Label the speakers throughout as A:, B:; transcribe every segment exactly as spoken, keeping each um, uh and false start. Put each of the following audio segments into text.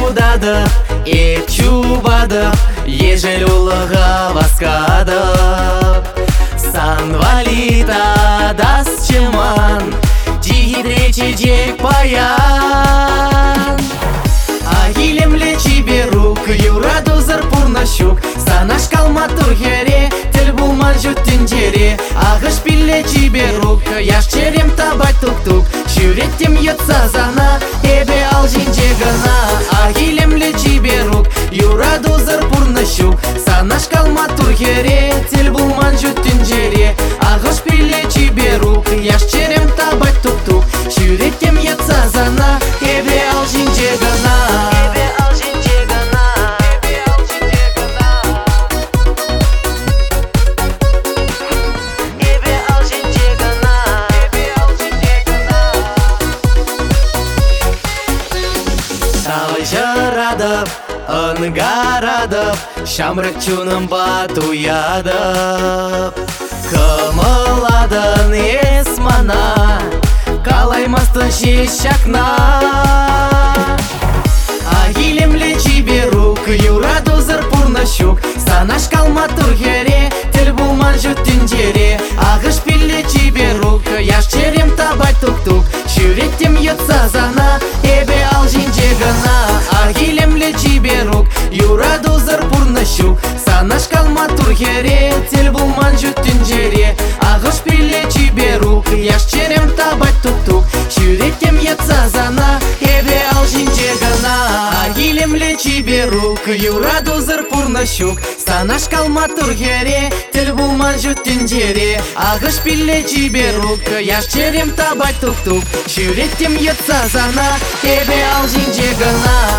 A: удады, ет чубады, ежел улыға басқады. Санвалита дас чыман, дихидречи жек паян. Агилемле чиберук, юрадузыр пурнашук, санаш калма турхере, тіл булман жүттін жере. Ағыш пилле чиберук, яш черем табать тук-тук, шүреттем етса зана, эбе ал жинже гына. Агилемле чиберук, юрадузыр пурнашук, санаш калма турхере, тіл булман жүттін жере. Ағыш пилле чиберук, яш черем табать тук-тук, шүреттем етса зана, эбе ал жинже гына. Жырадып, ынгарадып, шамрык чуным батуядып. Кымыладын есмана, калаймастын шешакна. Агилемле чиберук, юрадузыр пурнашук, санаш калма турхере, тіл булман жүттін жере. Ағыш пилле чиберук, яш черем табать тук-тук, шүреттем етса зана, эбе ал жинже гына. Агилемле чиберук, юрадузыр пурнашук, санаш калма турхере, тіл булман жүттін жере. Ағыш пилле чиберук, яш черем табать тук-тук, шүреттем етса зана, эбе ал жинже гына. Агилемле чиберук, юрадузыр пурнашук, санаш калма турхере, тіл булман жүттін жере. Ағыш пилле чиберук, яш черем табать тук-тук, шүреттем етса зана, эбе ал жинже гына.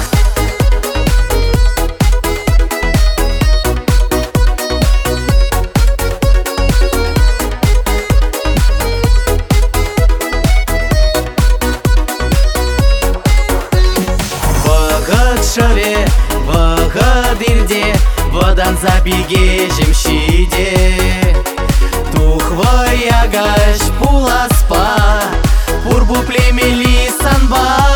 A: Шове, вагадирде, водан забеге жемшиде. Тухвая гаш пуласпа, пурбу племели санба.